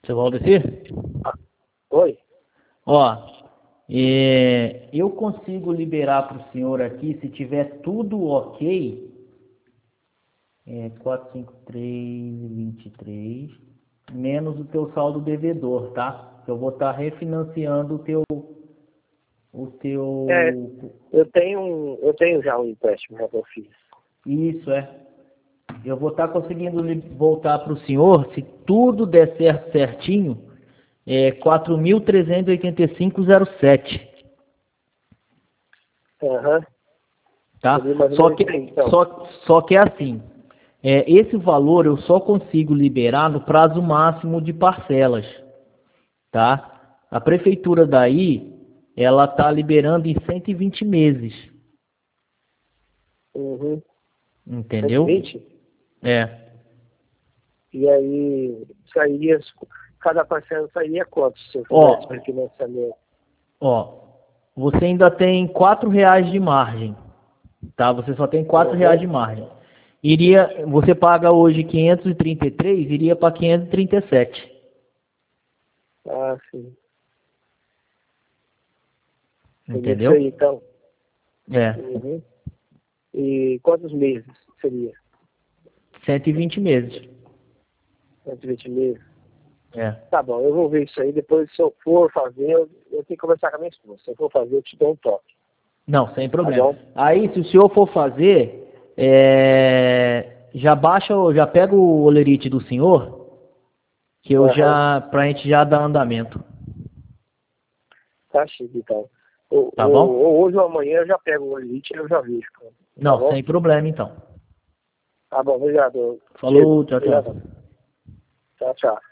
Seu Valdecir? Ah, oi? Ó, eu consigo liberar para o senhor aqui, se tiver tudo ok, 45323 menos o teu saldo devedor, tá? Eu vou estar refinanciando É, eu tenho já um empréstimo já que eu fiz. Isso, eu vou estar conseguindo voltar para o senhor, se tudo der certo certinho, 4.385,07. Aham. Tá? Seria mais ou Só menos que, isso aí, então. só que é assim, esse valor eu só consigo liberar no prazo máximo de parcelas, tá? A prefeitura daí, ela tá liberando em 120 meses, Uhum. entendeu? 120? É. E aí, sairia, cada parcela sairia quanto se eu fizesse Ó, refinanciamento? ó, você ainda tem R$ 4 de margem, tá? Você só tem R$ 4 Uhum. de margem. Você paga hoje 533, iria para 537, Ah, sim. Seria isso entendeu? aí, então. É, Uhum. E quantos meses seria? 120 meses. 120 meses? É. Tá bom, eu vou ver isso aí. Depois, se eu for fazer, eu tenho que conversar com a minha esposa. Se eu for fazer, eu te dou um toque. Não, sem Tá problema. bom? Aí, se o senhor for fazer, já pega o olerite do senhor, que Aham. pra gente já dar andamento, Tá chique, então. tá bom? Hoje ou amanhã eu já pego o elite e eu já vejo. Tá Não, bom? sem problema então. Tá bom, obrigado. Pedro. Falou, tchau, Obrigado. tchau. Tchau, tchau.